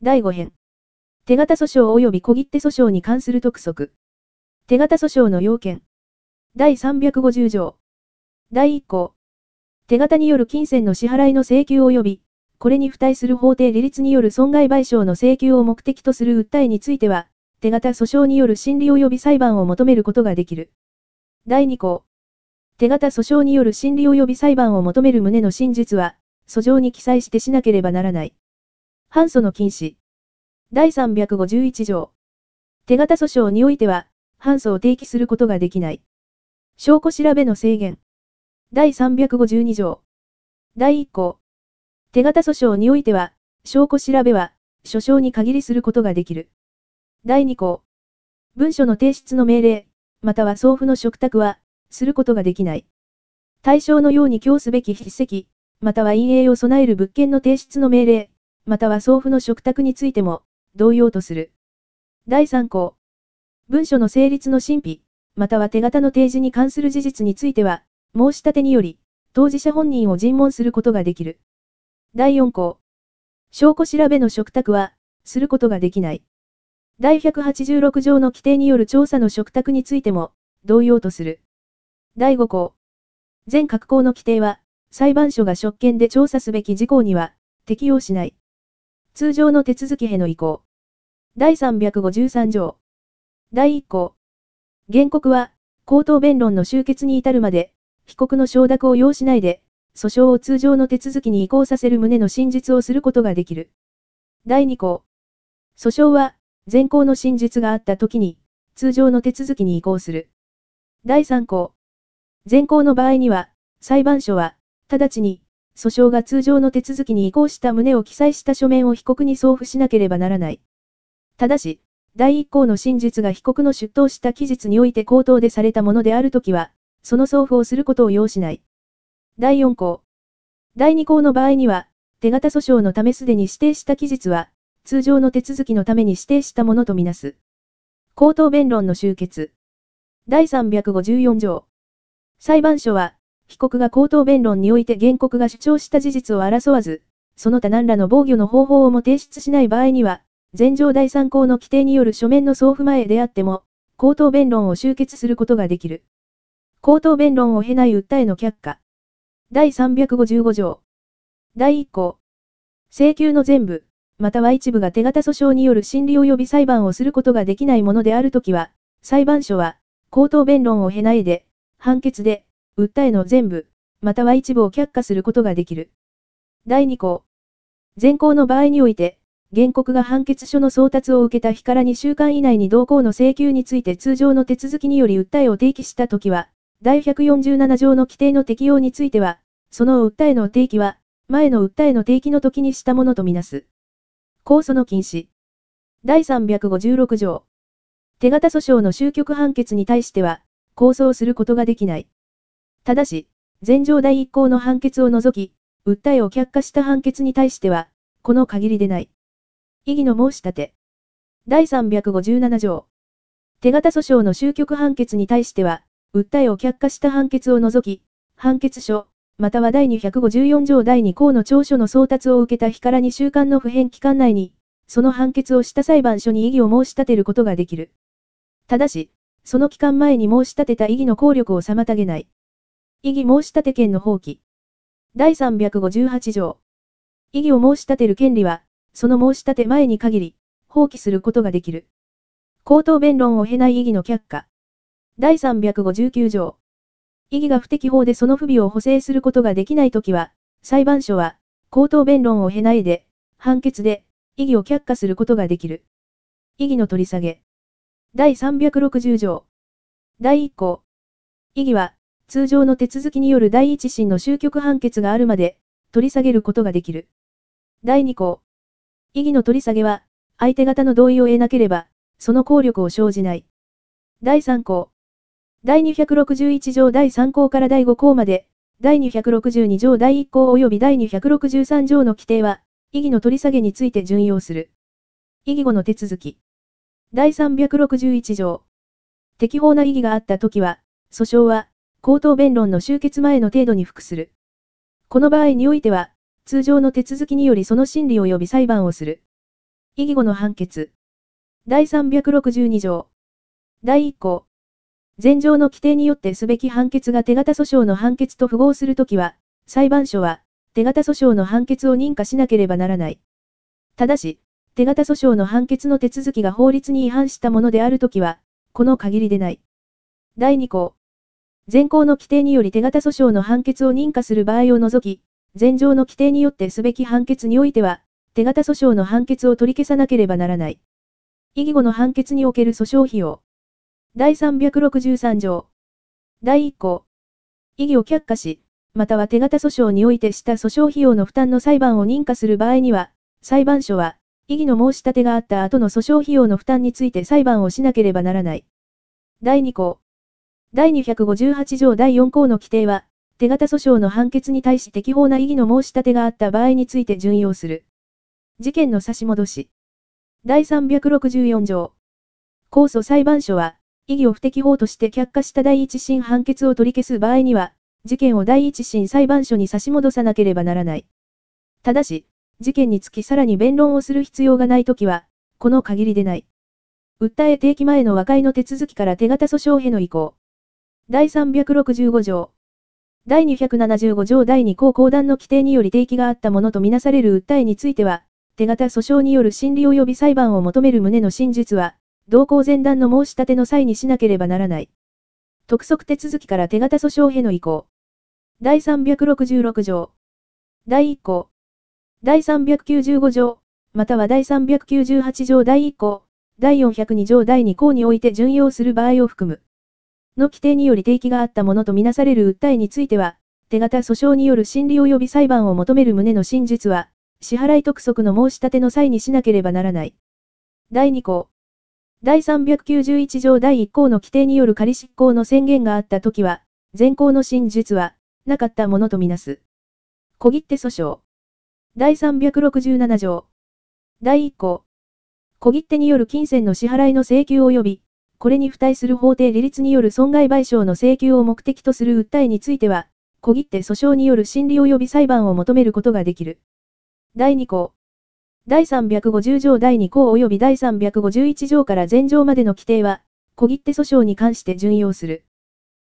第5編。手形訴訟及び小切手訴訟に関する督促。手形訴訟の要件。第350条。第1項。手形による金銭の支払いの請求及び、これに付帯する法定利率による損害賠償の請求を目的とする訴えについては、手形訴訟による審理及び裁判を求めることができる。第2項。手形訴訟による審理及び裁判を求める旨の真実は、訴状に記載してしなければならない。反訴の禁止。第351条。手形訴訟においては、反訴を提起することができない。証拠調べの制限。第352条。第1項。手形訴訟においては、証拠調べは、訴訟に限りすることができる。第2項。文書の提出の命令、または送付の嘱託は、することができない。対象のように供すべき筆跡、または陰影を備える物件の提出の命令、または送付の嘱託についても、同様とする。第3項。文書の成立の審否、または手形の提示に関する事実については、申し立てにより、当事者本人を尋問することができる。第4項。証拠調べの嘱託は、することができない。第186条の規定による調査の嘱託についても、同様とする。第5項。前各項の規定は、裁判所が職権で調査すべき事項には、適用しない。通常の手続きへの移行。第353条。第1項。原告は、口頭弁論の終結に至るまで、被告の承諾を要しないで、訴訟を通常の手続きに移行させる旨の真実をすることができる。第2項。訴訟は、前項の真実があったときに、通常の手続きに移行する。第3項。前項の場合には、裁判所は、直ちに、訴訟が通常の手続きに移行した旨を記載した書面を被告に送付しなければならない。ただし、第1項の真実が被告の出頭した期日において口頭でされたものであるときは、その送付をすることを要しない。第4項。第2項の場合には、手形訴訟のためすでに指定した期日は、通常の手続きのために指定したものとみなす。口頭弁論の終結。第354条。裁判所は、被告が口頭弁論において原告が主張した事実を争わず、その他何らの防御の方法をも提出しない場合には、前条第3項の規定による書面の送付前であっても、口頭弁論を終結することができる。口頭弁論を経ない訴えの却下。第355条。第1項。請求の全部、または一部が手形訴訟による審理及び裁判をすることができないものであるときは、裁判所は、口頭弁論を経ないで、判決で、訴えの全部、または一部を却下することができる。第2項。前項の場合において、原告が判決書の送達を受けた日から2週間以内に同項の請求について通常の手続きにより訴えを提起したときは、第147条の規定の適用については、その訴えの提起は、前の訴えの提起の時にしたものとみなす。控訴の禁止。第356条。手形訴訟の終局判決に対しては、控訴をすることができない。ただし、前条第1項の判決を除き、訴えを却下した判決に対しては、この限りでない。異議の申し立て。第357条。手形訴訟の終局判決に対しては、訴えを却下した判決を除き、判決書、または第254条第2項の調書の送達を受けた日から2週間の不変期間内に、その判決をした裁判所に異議を申し立てることができる。ただし、その期間前に申し立てた異議の効力を妨げない。異議申し立て権の放棄。第358条。異議を申し立てる権利は、その申し立て前に限り、放棄することができる。口頭弁論を経ない異議の却下。第359条。異議が不適法でその不備を補正することができないときは、裁判所は、口頭弁論を経ないで、判決で、異議を却下することができる。異議の取り下げ。第360条。第1項。異議は、通常の手続きによる第一審の終局判決があるまで、取り下げることができる。第2項。異議の取り下げは、相手方の同意を得なければ、その効力を生じない。第3項。第261条第3項から第5項まで、第262条第1項及び第263条の規定は、異議の取り下げについて準用する。異議後の手続き。第361条。適法な異議があったときは、訴訟は、口頭弁論の終結前の程度に服する。この場合においては、通常の手続きによりその審理及び裁判をする。 異議後の判決。第362条。第1項。前条の規定によってすべき判決が手形訴訟の判決と符合するときは、裁判所は、手形訴訟の判決を認可しなければならない。ただし、手形訴訟の判決の手続きが法律に違反したものであるときは、この限りでない。第2項。前項の規定により手形訴訟の判決を認可する場合を除き、前条の規定によってすべき判決においては、手形訴訟の判決を取り消さなければならない。異議後の判決における訴訟費用。第363条。第1項。異議を却下し、または手形訴訟においてした訴訟費用の負担の裁判を認可する場合には、裁判所は、異議の申し立てがあった後の訴訟費用の負担について裁判をしなければならない。第2項。第258条第4項の規定は、手形訴訟の判決に対し適法な異議の申し立てがあった場合について準用する。事件の差し戻し。第364条。控訴裁判所は、異議を不適法として却下した第一審判決を取り消す場合には、事件を第一審裁判所に差し戻さなければならない。ただし、事件につきさらに弁論をする必要がないときは、この限りでない。訴え提起前の和解の手続きから手形訴訟への移行。第365条。第275条第2項公団の規定により提起があったものとみなされる訴えについては、手形訴訟による審理及び裁判を求める旨の真実は、同項前段の申し立ての際にしなければならない。督促手続きから手形訴訟への移行。第366条。第1項。第395条、または第398条第1項、第402条第2項において準用する場合を含む。の規定により提起があったものとみなされる訴えについては、手形訴訟による審理及び裁判を求める旨の真実は、支払い督促の申し立ての際にしなければならない。第2項。第391条第1項の規定による仮執行の宣言があったときは、前項の真実は、なかったものとみなす。小切手訴訟。第367条。第1項。小切手による金銭の支払いの請求及び、これに付帯する法定利率による損害賠償の請求を目的とする訴えについては、小切手訴訟による審理及び裁判を求めることができる。第2項。第350条第2項及び第351条から前条までの規定は、小切手訴訟に関して準用する。